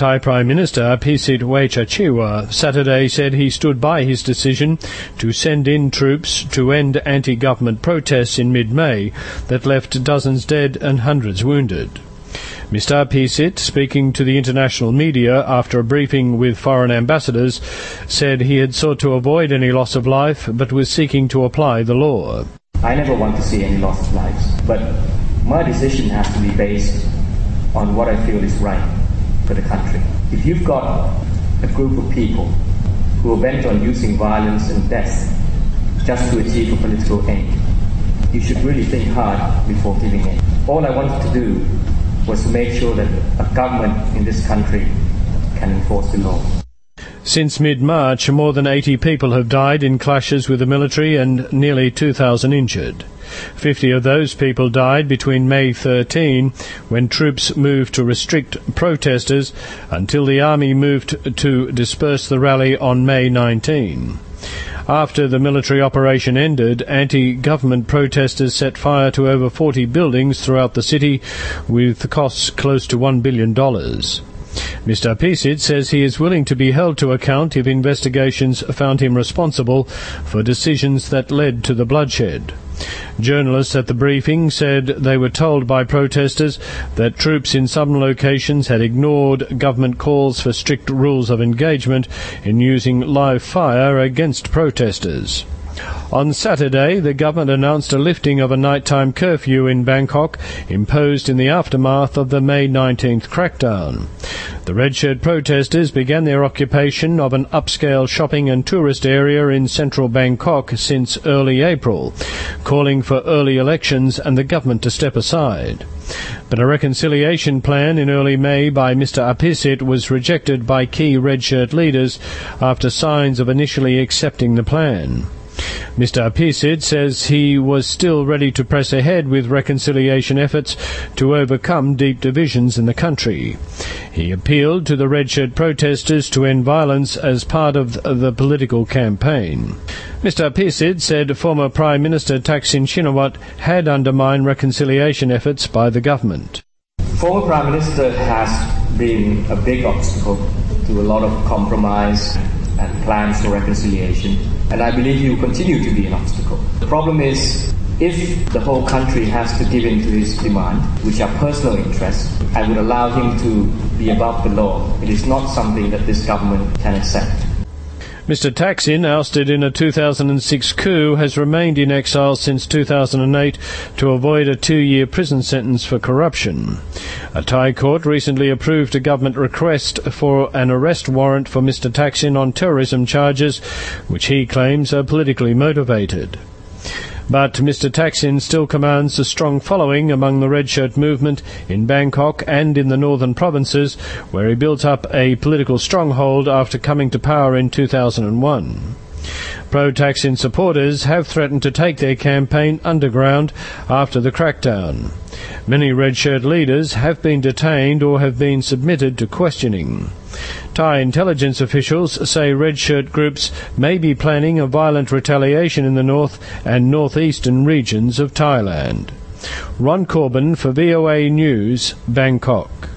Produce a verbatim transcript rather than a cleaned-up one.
Thai Prime Minister Pisit Wejchachiwa Saturday said he stood by his decision to send in troops to end anti-government protests in mid-May that left dozens dead and hundreds wounded. Mister Pisit, speaking to the international media after a briefing with foreign ambassadors, said he had sought to avoid any loss of life but was seeking to apply the law. I never want to see any loss of lives, but my decision has to be based on what I feel is right for the country. If you've got a group of people who are bent on using violence and death just to achieve a political aim, you should really think hard before giving in. All I wanted to do was to make sure that a government in this country can enforce the law. Since mid-March, more than eighty people have died in clashes with the military and nearly two thousand injured. Fifty of those people died between May thirteenth, when troops moved to restrict protesters, until the army moved to disperse the rally on May nineteenth. After the military operation ended, anti-government protesters set fire to over forty buildings throughout the city, with costs close to one billion dollars. Mister Pisit says he is willing to be held to account if investigations found him responsible for decisions that led to the bloodshed. Journalists at the briefing said they were told by protesters that troops in some locations had ignored government calls for strict rules of engagement in using live fire against protesters. On Saturday, the government announced a lifting of a nighttime curfew in Bangkok, imposed in the aftermath of the May nineteenth crackdown. The red-shirt protesters began their occupation of an upscale shopping and tourist area in central Bangkok since early April, calling for early elections and the government to step aside. But a reconciliation plan in early May by Mister Pisit was rejected by key red-shirt leaders after signs of initially accepting the plan. Mister Pisit says he was still ready to press ahead with reconciliation efforts to overcome deep divisions in the country. He appealed to the red-shirt protesters to end violence as part of the political campaign. Mister Pisit said former Prime Minister Thaksin Shinawatra had undermined reconciliation efforts by the government. Former Prime Minister has been a big obstacle to a lot of compromise and plans for reconciliation, and I believe he will continue to be an obstacle. The problem is, if the whole country has to give in to his demand, which are personal interests, I would allow him to be above the law. It is not something that this government can accept. Mister Thaksin, ousted in a two thousand six coup, has remained in exile since two thousand eight to avoid a two-year prison sentence for corruption. A Thai court recently approved a government request for an arrest warrant for Mister Thaksin on terrorism charges, which he claims are politically motivated. But Mister Thaksin still commands a strong following among the red-shirt movement in Bangkok and in the northern provinces, where he built up a political stronghold after coming to power in two thousand one. Pro-Thaksin supporters have threatened to take their campaign underground after the crackdown. Many red-shirt leaders have been detained or have been submitted to questioning. Thai intelligence officials say red-shirt groups may be planning a violent retaliation in the north and northeastern regions of Thailand. Ron Corbin for V O A News, Bangkok.